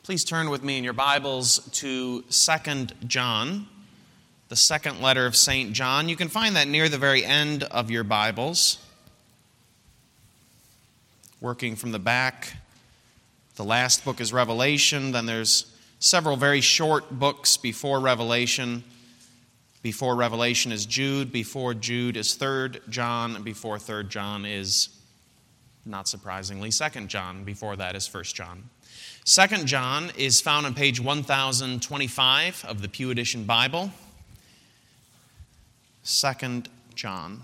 Please turn with me in your Bibles to 2 John, the second letter of St. John. You can find that near the very end of your Bibles. Working from the back, the last book is Revelation. Then there's several very short books before Revelation. Before Revelation is Jude. Before Jude is 3 John. And before 3 John is, not surprisingly, 2 John. Before that is 1 John. 2 John is found on page 1025 of the Pew Edition Bible. 2 John.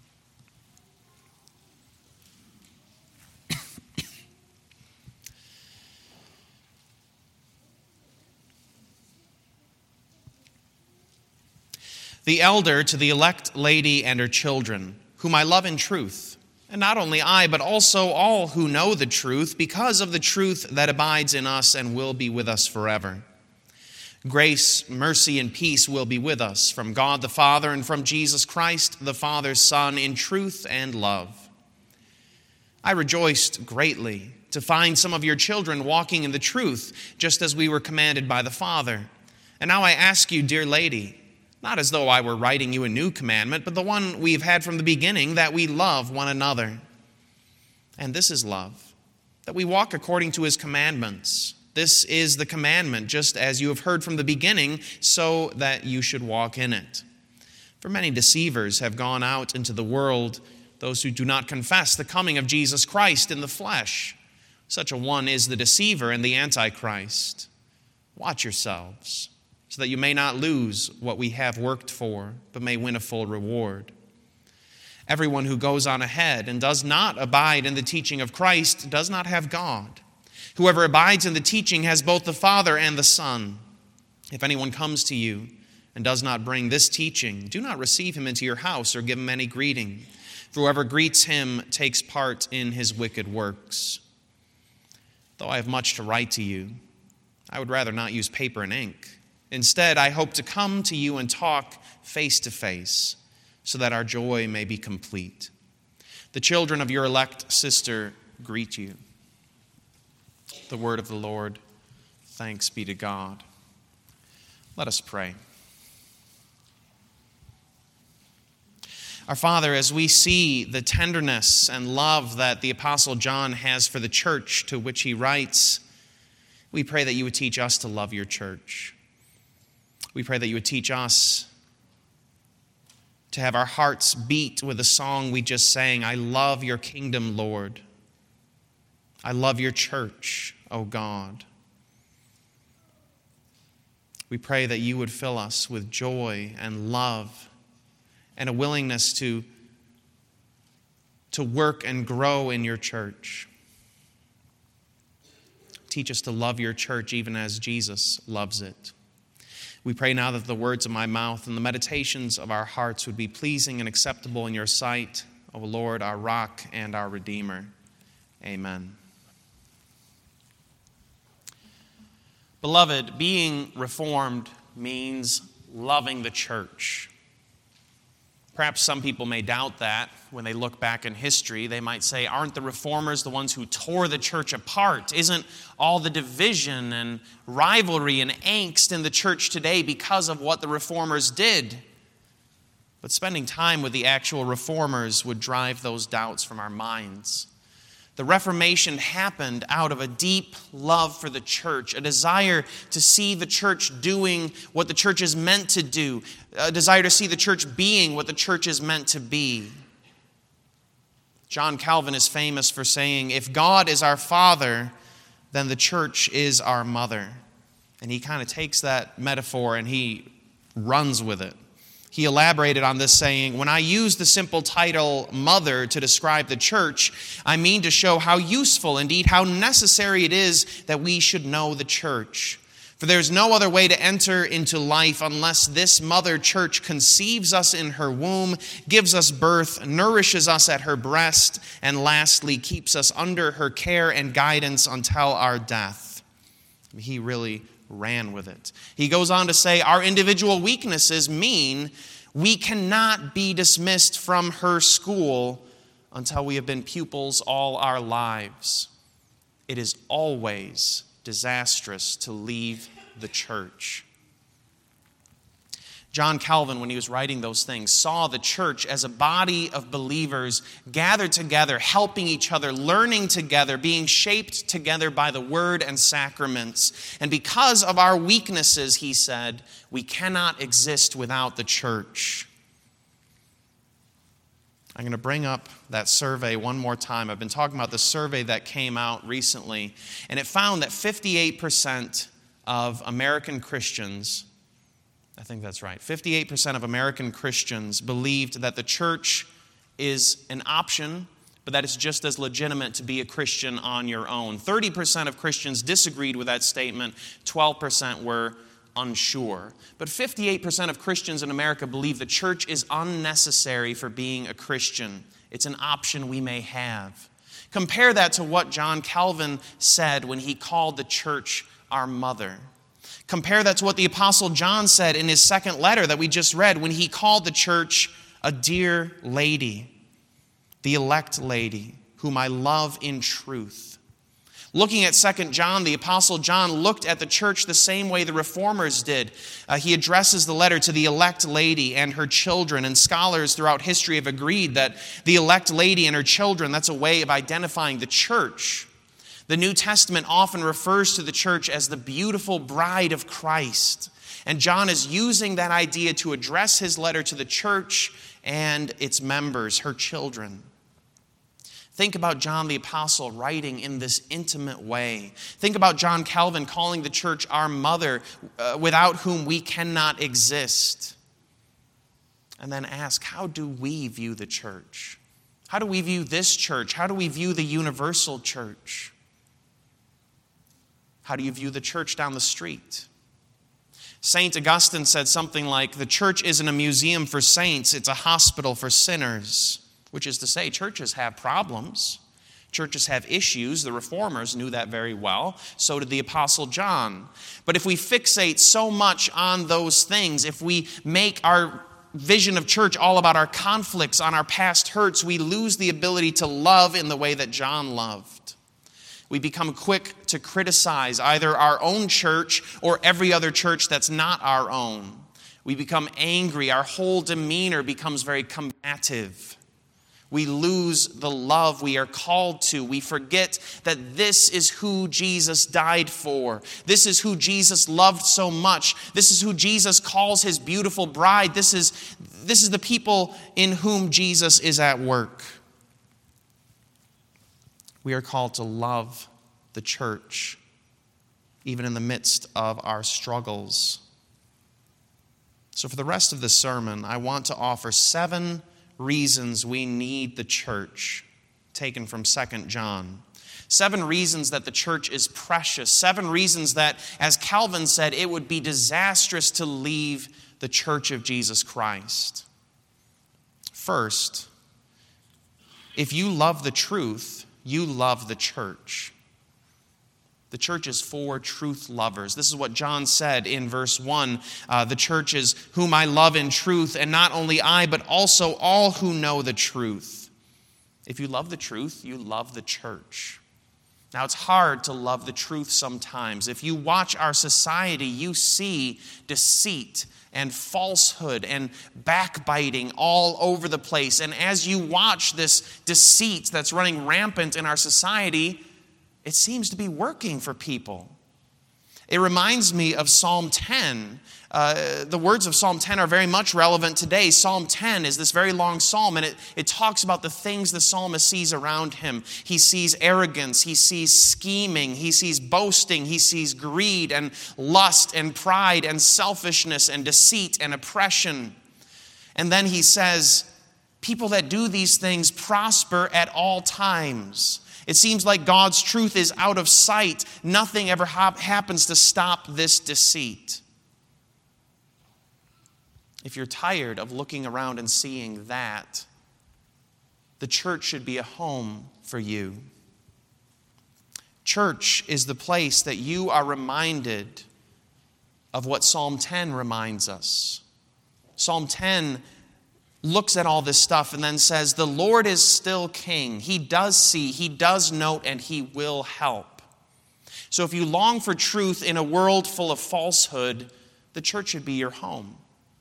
The elder to the elect lady and her children, whom I love in truth, and not only I, but also all who know the truth, because of the truth that abides in us and will be with us forever. Grace, mercy, and peace will be with us from God the Father and from Jesus Christ, the Father's Son, in truth and love. I rejoiced greatly to find some of your children walking in the truth, just as we were commanded by the Father. And now I ask you, dear lady, not as though I were writing you a new commandment, but the one we've had from the beginning, that we love one another. And this is love, that we walk according to his commandments. This is the commandment, just as you have heard from the beginning, so that you should walk in it. For many deceivers have gone out into the world, those who do not confess the coming of Jesus Christ in the flesh. Such a one is the deceiver and the Antichrist. Watch yourselves, so that you may not lose what we have worked for, but may win a full reward. Everyone who goes on ahead and does not abide in the teaching of Christ does not have God. Whoever abides in the teaching has both the Father and the Son. If anyone comes to you and does not bring this teaching, do not receive him into your house or give him any greeting. For whoever greets him takes part in his wicked works. Though I have much to write to you, I would rather not use paper and ink. Instead, I hope to come to you and talk face to face, so that our joy may be complete. The children of your elect sister greet you. The word of the Lord. Thanks be to God. Let us pray. Our Father, as we see the tenderness and love that the Apostle John has for the church to which he writes, we pray that you would teach us to love your church. We pray that you would teach us to have our hearts beat with the song we just sang, I love your kingdom, Lord. I love your church, O God. We pray that you would fill us with joy and love and a willingness to work and grow in your church. Teach us to love your church even as Jesus loves it. We pray now that the words of my mouth and the meditations of our hearts would be pleasing and acceptable in your sight, O Lord, our rock and our Redeemer. Amen. Beloved, being reformed means loving the church. Perhaps some people may doubt that when they look back in history. They might say, aren't the reformers the ones who tore the church apart? Isn't all the division and rivalry and angst in the church today because of what the reformers did? But spending time with the actual reformers would drive those doubts from our minds. The Reformation happened out of a deep love for the church, a desire to see the church doing what the church is meant to do, a desire to see the church being what the church is meant to be. John Calvin is famous for saying, if God is our Father, then the church is our mother. And he kind of takes that metaphor and he runs with it. He elaborated on this saying, when I use the simple title mother to describe the church, I mean to show how useful, indeed how necessary it is that we should know the church. For there is no other way to enter into life unless this mother church conceives us in her womb, gives us birth, nourishes us at her breast, and lastly keeps us under her care and guidance until our death. He really ran with it. He goes on to say, our individual weaknesses mean we cannot be dismissed from her school until we have been pupils all our lives. It is always disastrous to leave the church. John Calvin, when he was writing those things, saw the church as a body of believers gathered together, helping each other, learning together, being shaped together by the word and sacraments. And because of our weaknesses, he said, we cannot exist without the church. I'm going to bring up that survey one more time. I've been talking about the survey that came out recently, and it found that 58% of American Christians, I think that's right, 58% of American Christians believed that the church is an option, but that it's just as legitimate to be a Christian on your own. 30% of Christians disagreed with that statement. 12% were unsure. But 58% of Christians in America believe the church is unnecessary for being a Christian. It's an option we may have. Compare that to what John Calvin said when he called the church our mother. Compare that to what the Apostle John said in his second letter that we just read when he called the church a dear lady, the elect lady, whom I love in truth. Looking at 2 John, the Apostle John looked at the church the same way the Reformers did. He addresses the letter to the elect lady and her children, and scholars throughout history have agreed that the elect lady and her children, that's a way of identifying the church. The New Testament often refers to the church as the beautiful bride of Christ. And John is using that idea to address his letter to the church and its members, her children. Think about John the Apostle writing in this intimate way. Think about John Calvin calling the church our mother, without whom we cannot exist. And then ask, how do we view the church? How do we view this church? How do we view the universal church? How do you view the church down the street? St. Augustine said something like, the church isn't a museum for saints, it's a hospital for sinners. Which is to say, churches have problems. Churches have issues. The Reformers knew that very well. So did the Apostle John. But if we fixate so much on those things, if we make our vision of church all about our conflicts, on our past hurts, we lose the ability to love in the way that John loved. We become quick to criticize either our own church or every other church that's not our own. We become angry. Our whole demeanor becomes very combative. We lose the love we are called to. We forget that this is who Jesus died for. This is who Jesus loved so much. This is who Jesus calls his beautiful bride. This is the people in whom Jesus is at work. We are called to love the church, even in the midst of our struggles. So for the rest of the sermon, I want to offer 7 reasons we need the church, taken from 2 John. 7 reasons that the church is precious. 7 reasons that, as Calvin said, it would be disastrous to leave the church of Jesus Christ. First, if you love the truth, you love the church. The church is for truth lovers. This is what John said in verse 1. The church is whom I love in truth, and not only I, but also all who know the truth. If you love the truth, you love the church. Now, it's hard to love the truth sometimes. If you watch our society, you see deceit and falsehood and backbiting all over the place. And as you watch this deceit that's running rampant in our society, it seems to be working for people. It reminds me of Psalm 10. The words of Psalm 10 are very much relevant today. Psalm 10 is this very long psalm, and it talks about the things the psalmist sees around him. He sees arrogance, he sees scheming, he sees boasting, he sees greed and lust and pride and selfishness and deceit and oppression. And then he says, people that do these things prosper at all times. It seems like God's truth is out of sight. Nothing ever happens to stop this deceit. If you're tired of looking around and seeing that, the church should be a home for you. Church is the place that you are reminded of what Psalm 10 reminds us. Psalm 10 looks at all this stuff and then says, the Lord is still king. He does see, he does note, and he will help. So if you long for truth in a world full of falsehood, the church should be your home.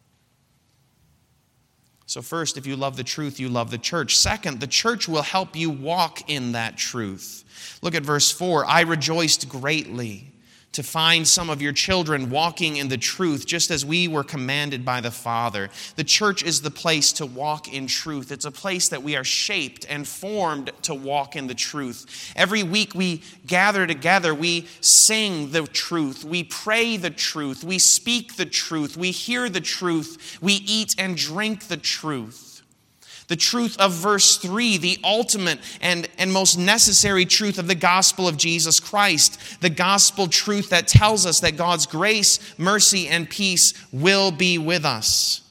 So first, if you love the truth, you love the church. Second, the church will help you walk in that truth. Look at verse 4. I rejoiced greatly to find some of your children walking in the truth, just as we were commanded by the Father. The church is the place to walk in truth. It's a place that we are shaped and formed to walk in the truth. Every week we gather together, we sing the truth, we pray the truth, we speak the truth, we hear the truth, we eat and drink the truth. The truth of verse 3, the ultimate and most necessary truth of the gospel of Jesus Christ. The gospel truth that tells us that God's grace, mercy, and peace will be with us.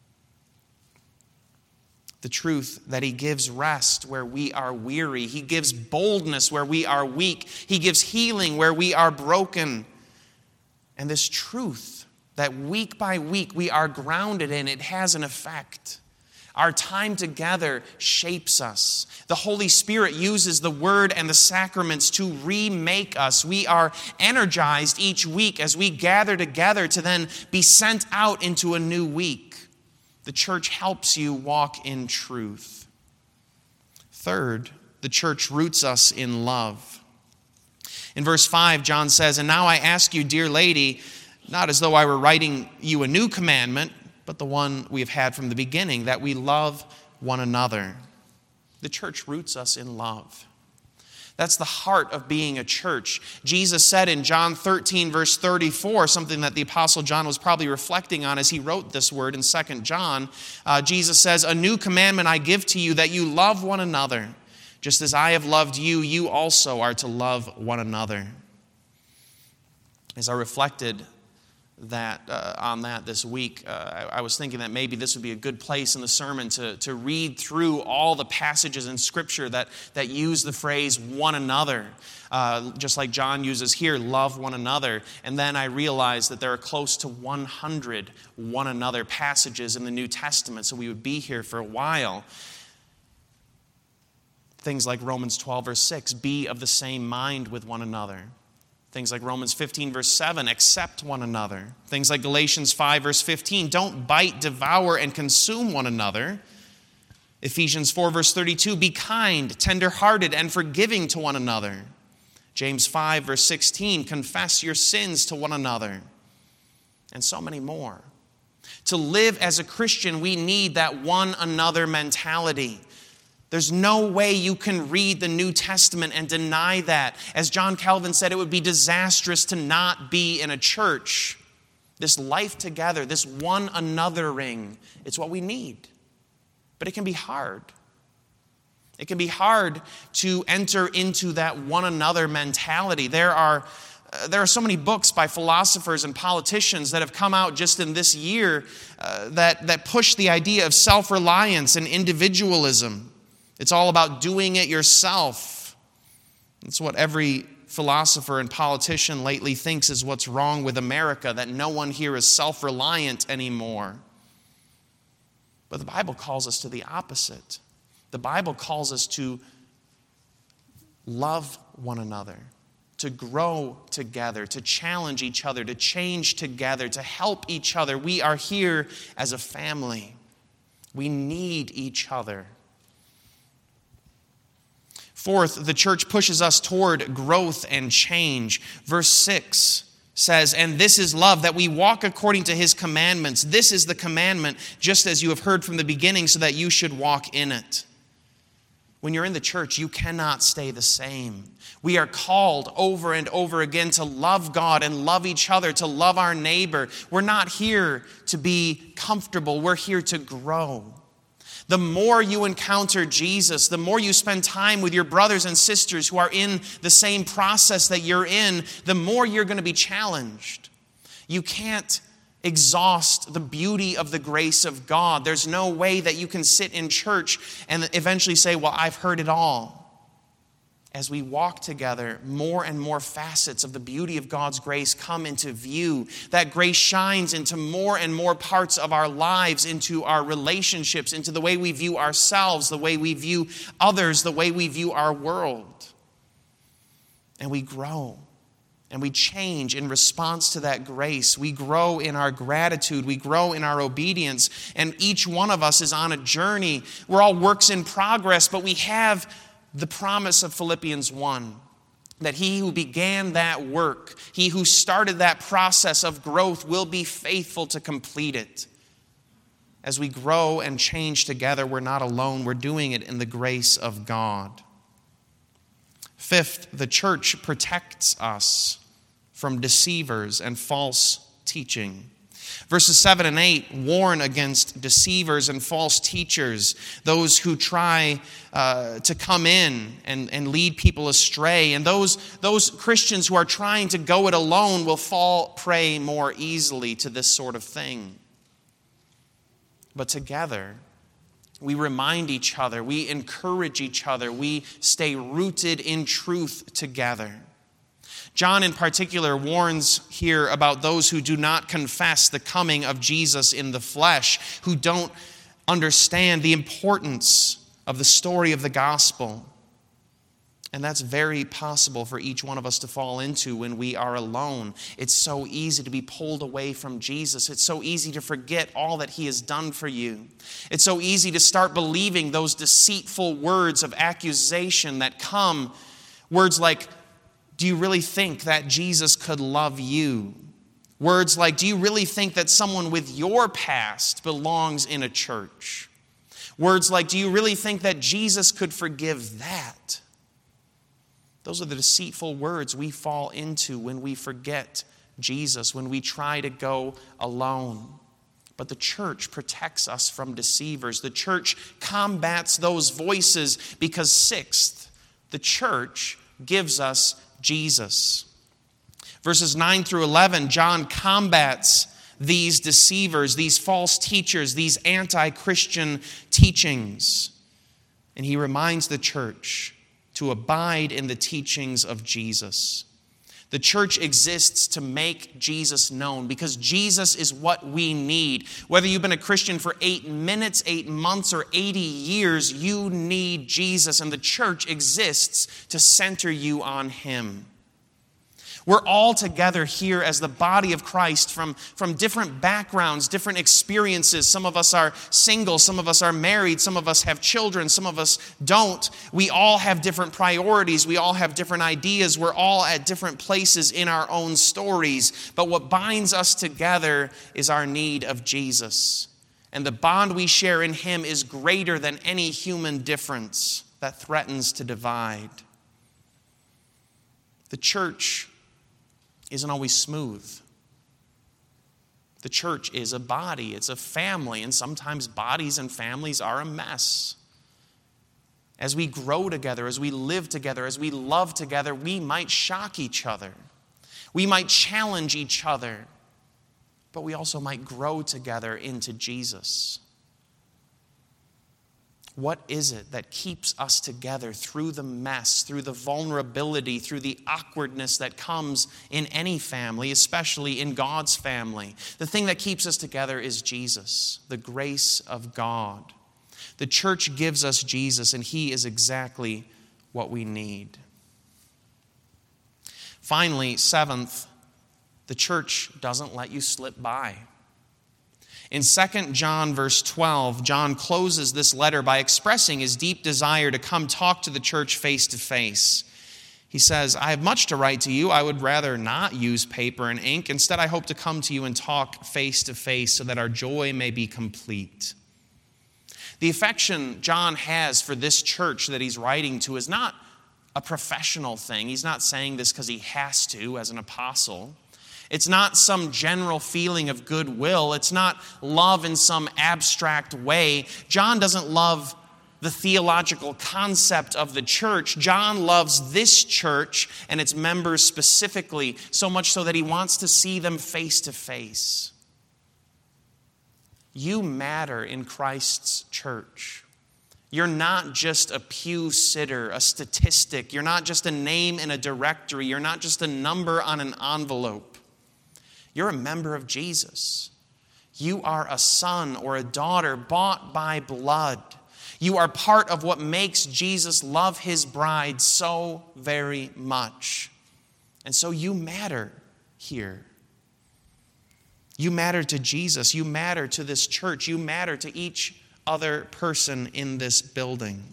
The truth that He gives rest where we are weary. He gives boldness where we are weak. He gives healing where we are broken. And this truth that week by week we are grounded in, it has an effect. Our time together shapes us. The Holy Spirit uses the Word and the sacraments to remake us. We are energized each week as we gather together to then be sent out into a new week. The church helps you walk in truth. Third, the church roots us in love. In verse 5, John says, "And now I ask you, dear lady, not as though I were writing you a new commandment, but the one we have had from the beginning, that we love one another." The church roots us in love. That's the heart of being a church. Jesus said in John 13, verse 34, something that the Apostle John was probably reflecting on as he wrote this word in 2 John. Jesus says, "A new commandment I give to you, that you love one another. Just as I have loved you, you also are to love one another." As I reflected on that this week, I was thinking that maybe this would be a good place in the sermon to read through all the passages in Scripture that use the phrase one another, just like John uses here, love one another. And then I realized that there are close to 100 one another passages in the New Testament, so we would be here for a while. Things like Romans 12, verse 6, be of the same mind with one another. Things like Romans 15, verse 7, accept one another. Things like Galatians 5, verse 15, don't bite, devour, and consume one another. Ephesians 4, verse 32, be kind, tender-hearted, and forgiving to one another. James 5, verse 16, confess your sins to one another. And so many more. To live as a Christian, we need that one another mentality. There's no way you can read the New Testament and deny that. As John Calvin said, it would be disastrous to not be in a church. This life together, this one anothering, it's what we need. But it can be hard. It can be hard to enter into that one another mentality. There are so many books by philosophers and politicians that have come out just in this year that push the idea of self-reliance and individualism. It's all about doing it yourself. It's what every philosopher and politician lately thinks is what's wrong with America, that no one here is self-reliant anymore. But the Bible calls us to the opposite. The Bible calls us to love one another, to grow together, to challenge each other, to change together, to help each other. We are here as a family. We need each other. Fourth, the church pushes us toward growth and change. Verse 6 says, and this is love, that we walk according to His commandments. This is the commandment, just as you have heard from the beginning, so that you should walk in it. When you're in the church, you cannot stay the same. We are called over and over again to love God and love each other, to love our neighbor. We're not here to be comfortable. We're here to grow. The more you encounter Jesus, the more you spend time with your brothers and sisters who are in the same process that you're in, the more you're going to be challenged. You can't exhaust the beauty of the grace of God. There's no way that you can sit in church and eventually say, well, I've heard it all. As we walk together, more and more facets of the beauty of God's grace come into view. That grace shines into more and more parts of our lives, into our relationships, into the way we view ourselves, the way we view others, the way we view our world. And we grow. And we change in response to that grace. We grow in our gratitude. We grow in our obedience. And each one of us is on a journey. We're all works in progress, but we have the promise of Philippians 1, that he who began that work, he who started that process of growth, will be faithful to complete it. As we grow and change together, we're not alone. We're doing it in the grace of God. Fifth, the church protects us from deceivers and false teaching. Verses 7 and 8 warn against deceivers and false teachers, those who try to come in and lead people astray. And those Christians who are trying to go it alone will fall prey more easily to this sort of thing. But together, we remind each other, we encourage each other, we stay rooted in truth together. John in particular warns here about those who do not confess the coming of Jesus in the flesh, who don't understand the importance of the story of the gospel. And that's very possible for each one of us to fall into when we are alone. It's so easy to be pulled away from Jesus. It's so easy to forget all that he has done for you. It's so easy to start believing those deceitful words of accusation that come. Words like, do you really think that Jesus could love you? Words like, do you really think that someone with your past belongs in a church? Words like, do you really think that Jesus could forgive that? Those are the deceitful words we fall into when we forget Jesus, when we try to go alone. But the church protects us from deceivers. The church combats those voices because, sixth, the church gives us Jesus. Verses 9 through 11, John combats these deceivers, these false teachers, these anti-Christian teachings. And he reminds the church to abide in the teachings of Jesus. The church exists to make Jesus known because Jesus is what we need. Whether you've been a Christian for 8 minutes, 8 months, or 80 years, you need Jesus, and the church exists to center you on him. We're all together here as the body of Christ from different backgrounds, different experiences. Some of us are single, some of us are married, some of us have children, some of us don't. We all have different priorities. We all have different ideas. We're all at different places in our own stories. But what binds us together is our need of Jesus. And the bond we share in him is greater than any human difference that threatens to divide. The church isn't always smooth. The church is a body, it's a family, and sometimes bodies and families are a mess. As we grow together, as we live together, as we love together, we might shock each other. We might challenge each other, but we also might grow together into Jesus. What is it that keeps us together through the mess, through the vulnerability, through the awkwardness that comes in any family, especially in God's family? The thing that keeps us together is Jesus, the grace of God. The church gives us Jesus, and he is exactly what we need. Finally, seventh, the church doesn't let you slip by. In 2 John verse 12, John closes this letter by expressing his deep desire to come talk to the church face to face. He says, I have much to write to you. I would rather not use paper and ink. Instead, I hope to come to you and talk face to face so that our joy may be complete. The affection John has for this church that he's writing to is not a professional thing. He's not saying this because he has to as an apostle. It's not some general feeling of goodwill. It's not love in some abstract way. John doesn't love the theological concept of the church. John loves this church and its members specifically, so much so that he wants to see them face to face. You matter in Christ's church. You're not just a pew sitter, a statistic. You're not just a name in a directory. You're not just a number on an envelope. You're a member of Jesus. You are a son or a daughter bought by blood. You are part of what makes Jesus love his bride so very much. And so you matter here. You matter to Jesus. You matter to this church. You matter to each other person in this building.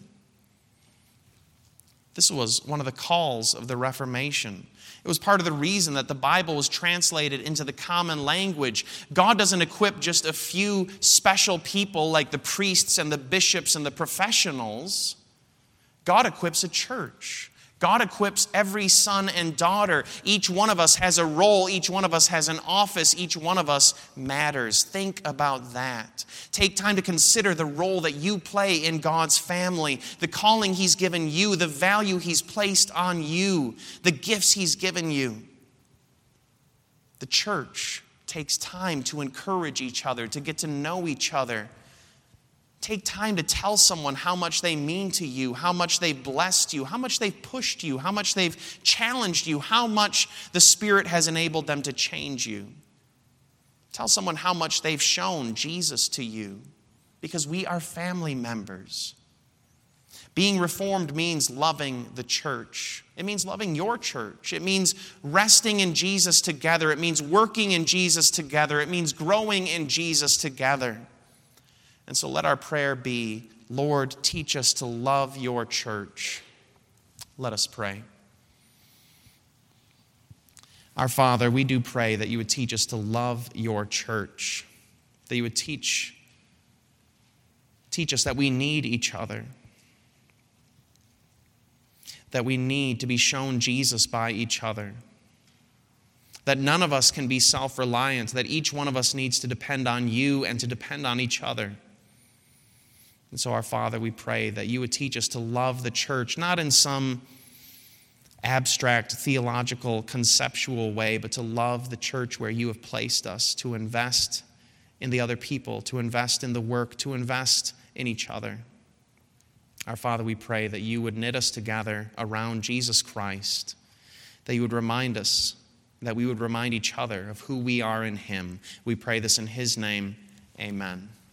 This was one of the calls of the Reformation. It was part of the reason that the Bible was translated into the common language. God doesn't equip just a few special people like the priests and the bishops and the professionals. God equips a church. God equips every son and daughter. Each one of us has a role. Each one of us has an office. Each one of us matters. Think about that. Take time to consider the role that you play in God's family, the calling He's given you, the value He's placed on you, the gifts He's given you. The church takes time to encourage each other, to get to know each other. Take time to tell someone how much they mean to you, how much they've blessed you, how much they've pushed you, how much they've challenged you, how much the Spirit has enabled them to change you. Tell someone how much they've shown Jesus to you, because we are family members. Being reformed means loving the church. It means loving your church. It means resting in Jesus together. It means working in Jesus together. It means growing in Jesus together. And so let our prayer be, Lord, teach us to love your church. Let us pray. Our Father, we do pray that you would teach us to love your church, that you would teach us that we need each other, that we need to be shown Jesus by each other, that none of us can be self-reliant, that each one of us needs to depend on you and to depend on each other. And so, our Father, we pray that you would teach us to love the church, not in some abstract, theological, conceptual way, but to love the church where you have placed us, to invest in the other people, to invest in the work, to invest in each other. Our Father, we pray that you would knit us together around Jesus Christ, that you would remind us, that we would remind each other of who we are in him. We pray this in his name. Amen.